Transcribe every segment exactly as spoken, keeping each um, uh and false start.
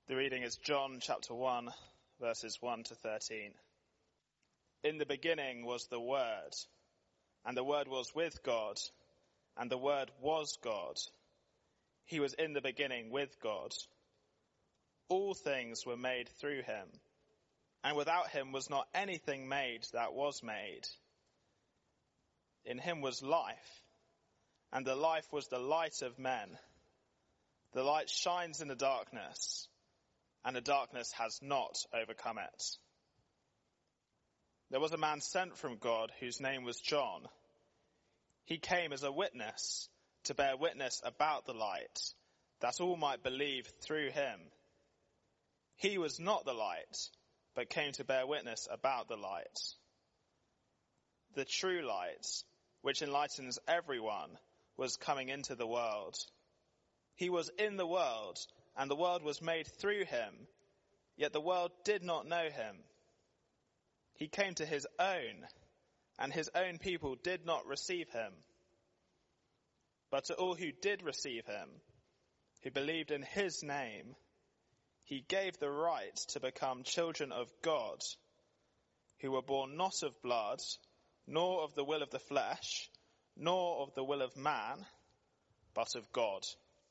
The reading is John chapter one, verses one to thirteen. In the beginning was the Word, and the Word was with God, and the Word was God. He was in the beginning with God. All things were made through him, and without him was not anything made that was made. In him was life, and the life was the light of men. The light shines in the darkness, and the darkness has not overcome it. There was a man sent from God whose name was John. He came as a witness to bear witness about the light, that all might believe through him. He was not the light, but came to bear witness about the light. The true light, which enlightens everyone, was coming into the world. He was in the world, and the world was made through him, yet the world did not know him. He came to his own, and his own people did not receive him. But to all who did receive him, who believed in his name, he gave the right to become children of God, who were born not of blood, nor of the will of the flesh, nor of the will of man, but of God.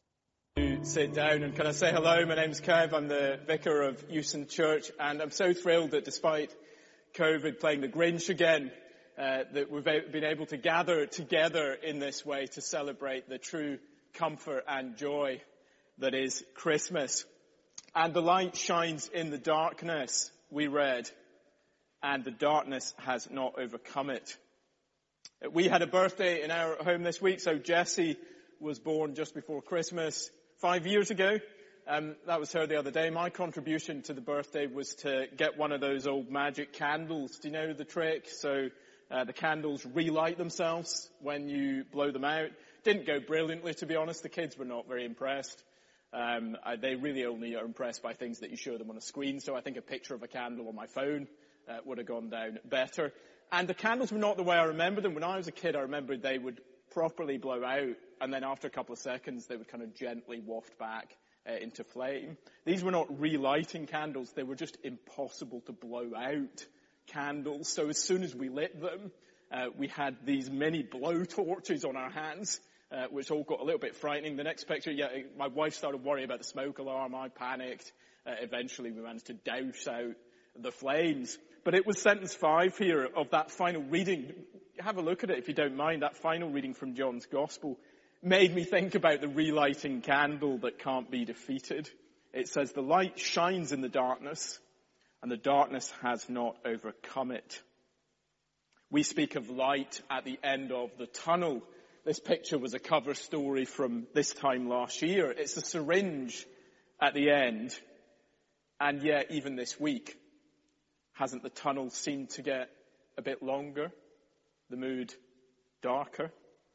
Sit down and can I say hello? My name's Kev. I'm the vicar of Euston Church, and I'm so thrilled that despite COVID playing the Grinch again, uh, that we've been able to gather together in this way to celebrate the true comfort and joy that is Christmas. And the light shines in the darkness, we read, and the darkness has not overcome it. We had a birthday in our home this week, so Jessie was born just before Christmas five years ago. Um, that was her the other day. My contribution to the birthday was to get one of those old magic candles. Do you know the trick? So uh, the candles relight themselves when you blow them out. Didn't go brilliantly, to be honest. The kids were not very impressed. Um, I, they really only are impressed by things that you show them on a screen. So I think a picture of a candle on my phone uh, would have gone down better. And the candles were not the way I remember them. When I was a kid, I remembered they would properly blow out, and then after a couple of seconds, they would kind of gently waft back uh, into flame. These were not relighting candles. They were just impossible to blow out candles. So as soon as we lit them, uh, we had these mini blow torches on our hands, uh, which all got a little bit frightening. The next picture, yeah, my wife started worrying about the smoke alarm. I panicked. Uh, eventually, we managed to douse out the flames. But it was sentence five here of that final reading. Have a look at it if you don't mind. That final reading from John's Gospel made me think about the relighting candle that can't be defeated. It says, the light shines in the darkness, and the darkness has not overcome it. We speak of light at the end of the tunnel. This picture was a cover story from this time last year. It's a syringe at the end. And yet, even this week, hasn't the tunnel seemed to get a bit longer? The mood darker?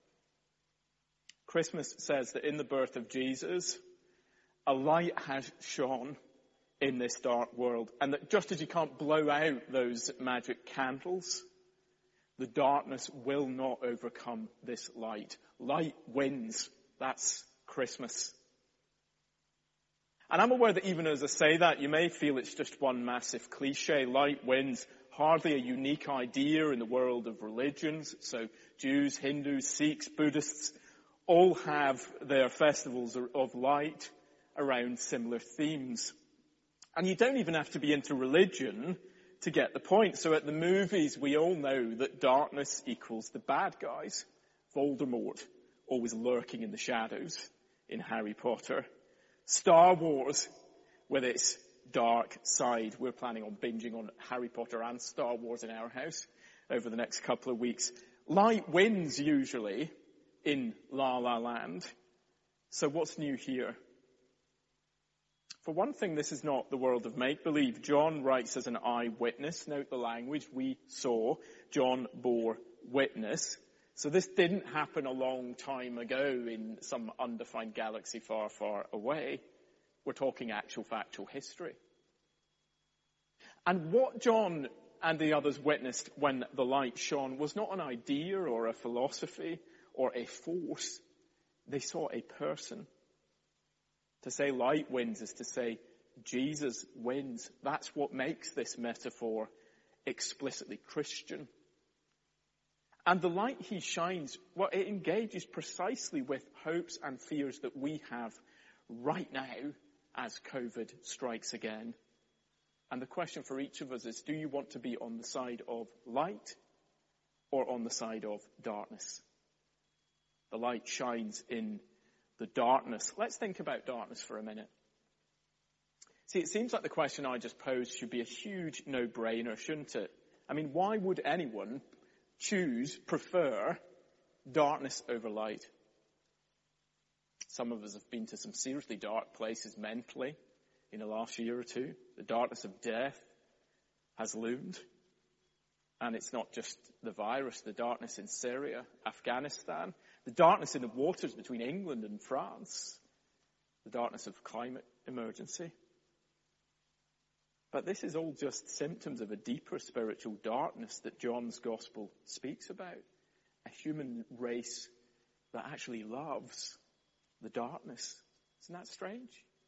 Christmas says that in the birth of Jesus, a light has shone in this dark world. And that just as you can't blow out those magic candles, the darkness will not overcome this light. Light wins. That's Christmas. And I'm aware that even as I say that, you may feel it's just one massive cliche. Light wins. Hardly a unique idea in the world of religions. So Jews, Hindus, Sikhs, Buddhists all have their festivals of light around similar themes. And you don't even have to be into religion to get the point. So at the movies, we all know that darkness equals the bad guys. Voldemort, always lurking in the shadows in Harry Potter. Star Wars, with its dark side. We're planning on binging on Harry Potter and Star Wars in our house over the next couple of weeks. Light wins usually in La La Land. So what's new here? For one thing, this is not the world of make-believe. John writes as an eyewitness. Note the language. We saw. John bore witness. So this didn't happen a long time ago in some undefined galaxy far, far away. We're talking actual factual history. And what John and the others witnessed when the light shone was not an idea or a philosophy or a force. They saw a person. To say light wins is to say Jesus wins. That's what makes this metaphor explicitly Christian. And the light he shines, well, it engages precisely with hopes and fears that we have right now as COVID strikes again. And the question for each of us is, do you want to be on the side of light or on the side of darkness? The light shines in the darkness. Let's think about darkness for a minute. See, it seems like the question I just posed should be a huge no-brainer, shouldn't it? I mean, why would anyone choose, prefer darkness over light? Some of us have been to some seriously dark places mentally in the last year or two. The darkness of death has loomed. And it's not just the virus, the darkness in Syria, Afghanistan, the darkness in the waters between England and France, the darkness of climate emergency. But this is all just symptoms of a deeper spiritual darkness that John's gospel speaks about. A human race that actually loves the darkness. Isn't that strange?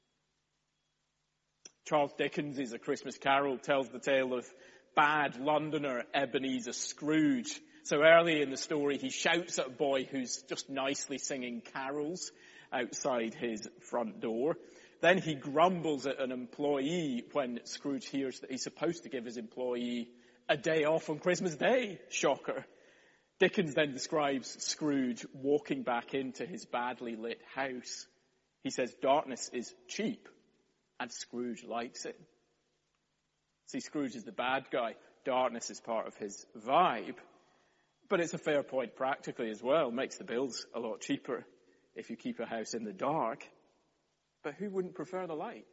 Charles Dickens' A Christmas Carol tells the tale of bad Londoner Ebenezer Scrooge. So early in the story, he shouts at a boy who's just nicely singing carols outside his front door. Then he grumbles at an employee when Scrooge hears that he's supposed to give his employee a day off on Christmas Day. Shocker. Dickens then describes Scrooge walking back into his badly lit house. He says darkness is cheap, and Scrooge likes it. See, Scrooge is the bad guy. Darkness is part of his vibe. But it's a fair point practically as well. It makes the bills a lot cheaper if you keep a house in the dark. But who wouldn't prefer the light?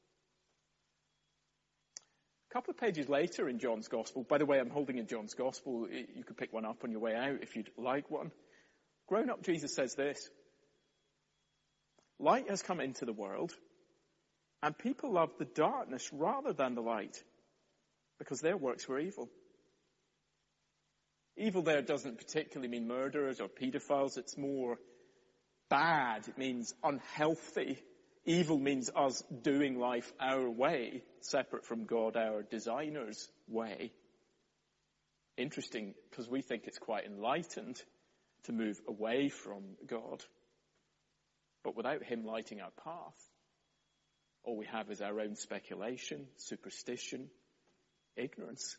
A couple of pages later in John's Gospel, by the way, I'm holding in John's Gospel. You could pick one up on your way out if you'd like one. Grown-up Jesus says this: light has come into the world, and people love the darkness rather than the light, because their works were evil. Evil there doesn't particularly mean murderers or pedophiles. It's more bad. It means unhealthy. Evil means us doing life our way, separate from God, our designer's way. Interesting, because we think it's quite enlightened to move away from God. But without him lighting our path, all we have is our own speculation, superstition, ignorance.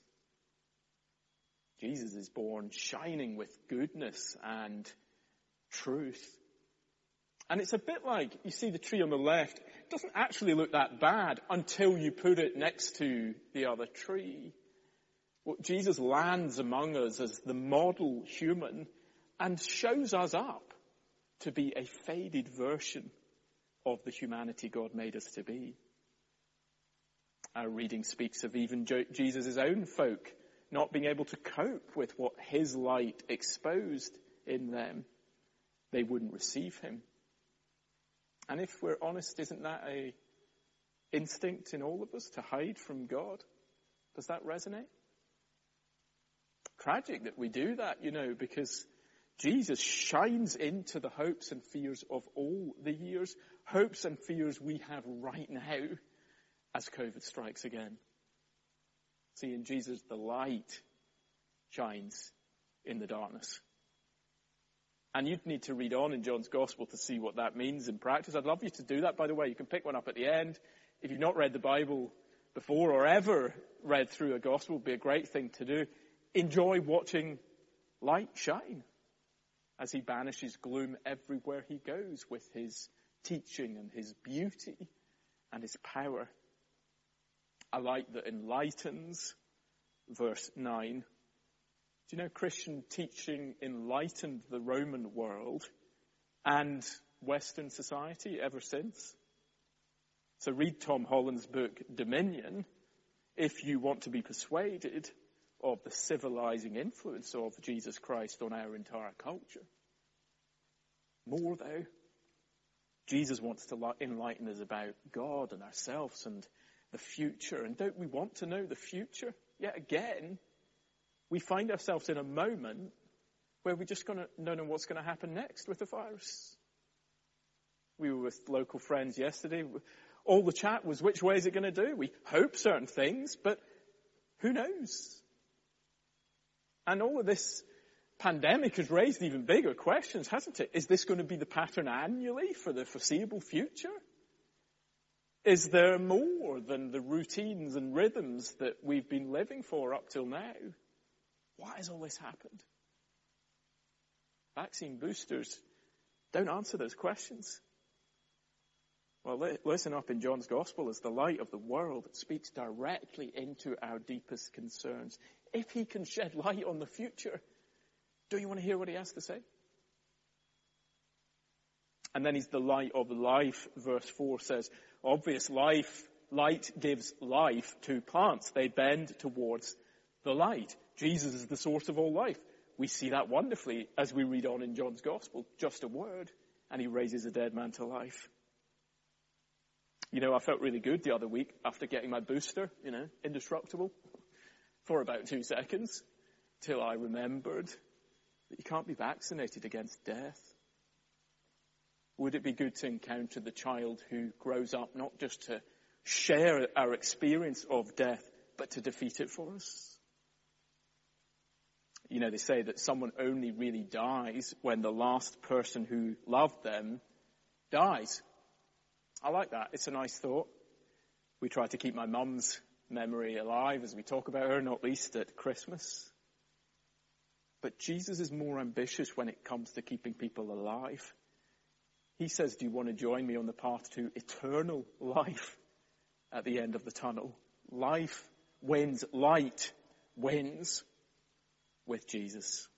Jesus is born shining with goodness and truth. And it's a bit like, you see the tree on the left, it doesn't actually look that bad until you put it next to the other tree. Well, Jesus lands among us as the model human and shows us up to be a faded version of the humanity God made us to be. Our reading speaks of even Jesus' own folk not being able to cope with what his light exposed in them. They wouldn't receive him. And if we're honest, isn't that a instinct in all of us to hide from God? Does that resonate? Tragic that we do that, you know, because Jesus shines into the hopes and fears of all the years, hopes and fears we have right now as COVID strikes again. See, in Jesus, the light shines in the darkness. And you'd need to read on in John's Gospel to see what that means in practice. I'd love you to do that, by the way. You can pick one up at the end. If you've not read the Bible before or ever read through a Gospel, it would be a great thing to do. Enjoy watching light shine as he banishes gloom everywhere he goes with his teaching and his beauty and his power. A light that enlightens, verse nine. Do you know Christian teaching enlightened the Roman world and Western society ever since? So read Tom Holland's book, Dominion, if you want to be persuaded of the civilizing influence of Jesus Christ on our entire culture. More though, Jesus wants to enlighten us about God and ourselves and the future. And don't we want to know the future? Yet again, we find ourselves in a moment where we're just going to don't know what's going to happen next with the virus. We were with local friends yesterday. All the chat was, which way is it going to do? We hope certain things, but who knows? And all of this pandemic has raised even bigger questions, hasn't it? Is this going to be the pattern annually for the foreseeable future? Is there more than the routines and rhythms that we've been living for up till now? Why has all this happened? Vaccine boosters don't answer those questions. Well, li- listen up in John's Gospel as the light of the world speaks directly into our deepest concerns. If he can shed light on the future, do you want to hear what he has to say? And then he's the light of life. Verse four says, obvious life, light gives life to plants. They bend towards the light. Jesus is the source of all life. We see that wonderfully as we read on in John's Gospel. Just a word, and he raises a dead man to life. You know, I felt really good the other week after getting my booster, you know, indestructible, for about two seconds, till I remembered that you can't be vaccinated against death. Would it be good to encounter the child who grows up not just to share our experience of death, but to defeat it for us? You know, they say that someone only really dies when the last person who loved them dies. I like that. It's a nice thought. We try to keep my mum's memory alive as we talk about her, not least at Christmas. But Jesus is more ambitious when it comes to keeping people alive. He says, do you want to join me on the path to eternal life at the end of the tunnel? Life wins, light wins with Jesus.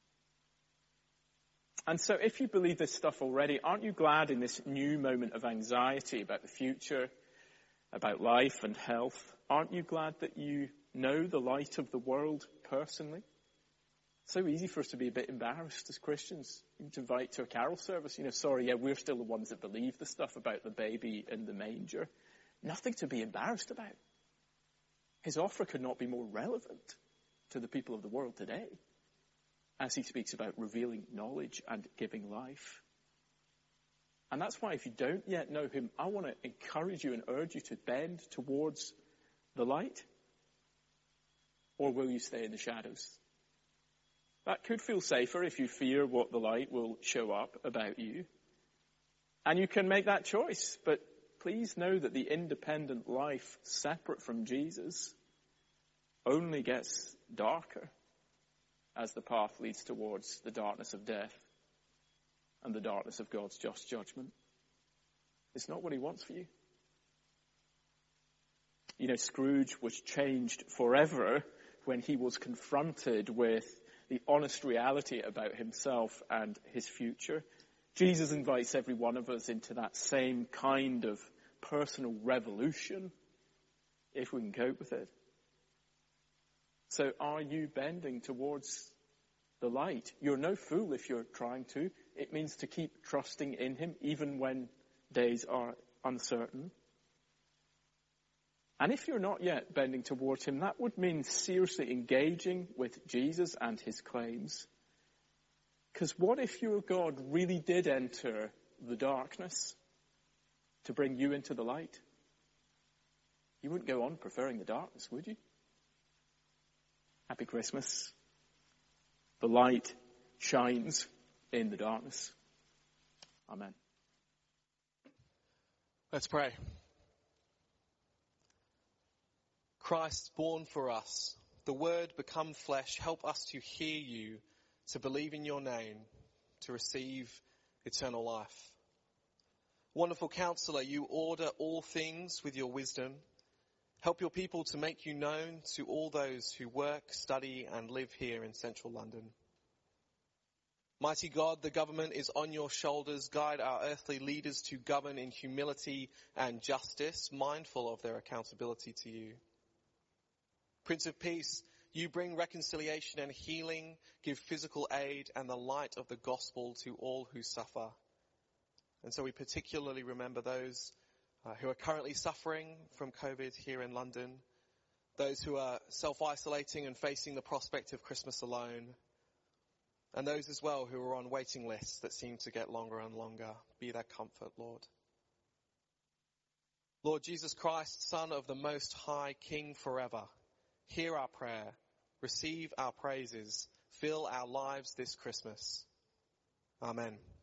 And so if you believe this stuff already, aren't you glad in this new moment of anxiety about the future, about life and health, aren't you glad that you know the light of the world personally? It's so easy for us to be a bit embarrassed as Christians. You to invite to a carol service, you know, sorry, yeah, we're still the ones that believe the stuff about the baby in the manger. Nothing to be embarrassed about. His offer could not be more relevant to the people of the world today as he speaks about revealing knowledge and giving life. And that's why if you don't yet know him, I want to encourage you and urge you to bend towards the light. Or will you stay in the shadows? That could feel safer if you fear what the light will show up about you. And you can make that choice. But please know that the independent life separate from Jesus only gets darker as the path leads towards the darkness of death and the darkness of God's just judgment. It's not what he wants for you. You know, Scrooge was changed forever when he was confronted with the honest reality about himself and his future. Jesus invites every one of us into that same kind of personal revolution, if we can cope with it. So are you bending towards the light? You're no fool if you're trying to. It means to keep trusting in him even when days are uncertain. And if you're not yet bending towards him, that would mean seriously engaging with Jesus and his claims. Because what if your God really did enter the darkness to bring you into the light? You wouldn't go on preferring the darkness, would you? Happy Christmas. The light shines in the darkness. Amen. Let's pray. Christ born for us, the word become flesh, help us to hear you, to believe in your name, to receive eternal life. Wonderful Counselor, you order all things with your wisdom. Help your people to make you known to all those who work, study and live here in central London. Mighty God, the government is on your shoulders. Guide our earthly leaders to govern in humility and justice, mindful of their accountability to you. Prince of Peace, you bring reconciliation and healing, give physical aid and the light of the gospel to all who suffer. And so we particularly remember those uh, who are currently suffering from COVID here in London, those who are self-isolating and facing the prospect of Christmas alone, and those as well who are on waiting lists that seem to get longer and longer. Be their comfort, Lord. Lord Jesus Christ, Son of the Most High, King forever, hear our prayer, receive our praises, fill our lives this Christmas. Amen.